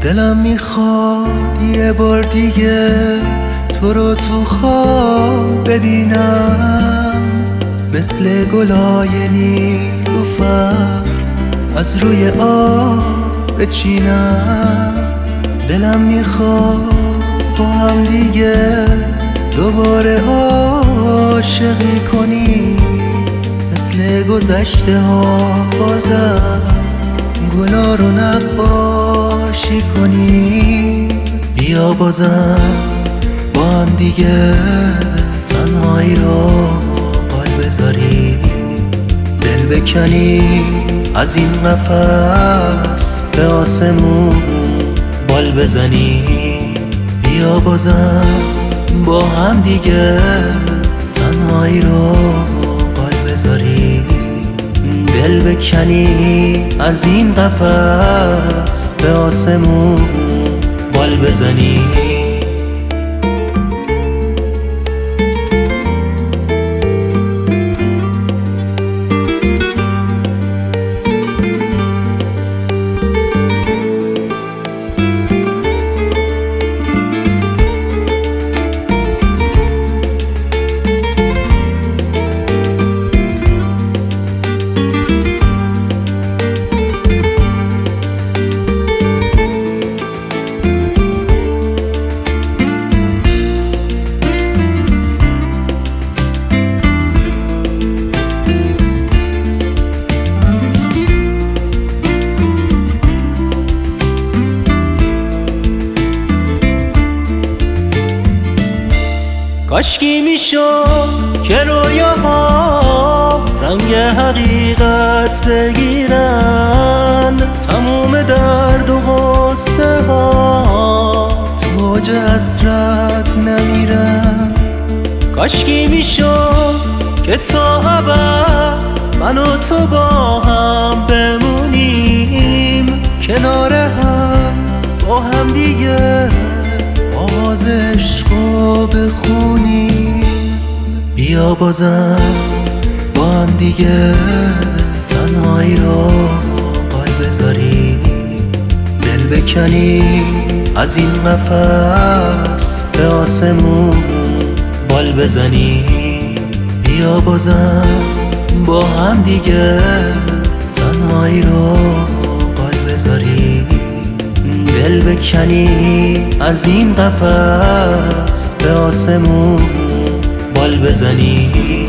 دلم میخواد یه بار دیگه تو رو تو خواب ببینم، مثل گلای نیلوفر از روی آب بچینم. دلم میخواد با هم دیگه دوباره عاشقی کنی، مثل گذشته ها بازم گلا رو نقاشی کنی. بیا بازم با هم دیگه تنهایی رو پای بذاری، دل بکنی از این قفس به آسمون بال بزنی. بیا بازم با هم دیگه تنهایی رو بال بذاری، دل بکنی از این قفس به آسمون بال بزنی. کاشکی میشد که رویاها رنگ حقیقت بگیرن، تموم درد و غصه ها توج حسرت نمیرن. کاشکی میشد که تا ابد من و تو با هم بمونیم، کنار هم با هم دیگه آواز عشقو بخونیم. بیا بازم با هم دیگه تنهایی رو پای بذاری، دل بکنی از این قفس به آسمون بال بزنی. بیا بازم با هم دیگه تنهایی رو بال بذاری، دل بکنی از این قفس به آسمون بال بزنی.